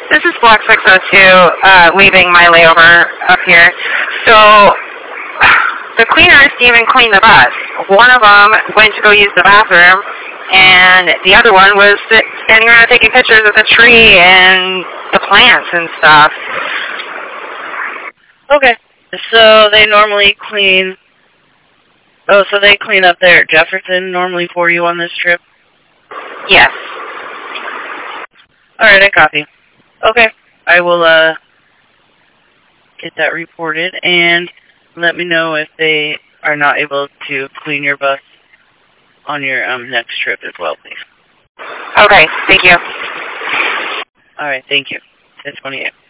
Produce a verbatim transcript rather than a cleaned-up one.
This is Block six oh two, uh, leaving my layover up here. So, the cleaners didn't even clean the bus. One of them went to go use the bathroom, and the other one was sit, standing around taking pictures of the tree and the plants and stuff. Okay. So they normally clean... Oh, so they clean up there at Jefferson normally for you on this trip? Yes. Alright, I copy. Okay. I will, uh, get that reported, and let me know if they are not able to clean your bus on your, um, next trip as well, please. Okay, thank you. Alright, thank you. ten twenty-eight.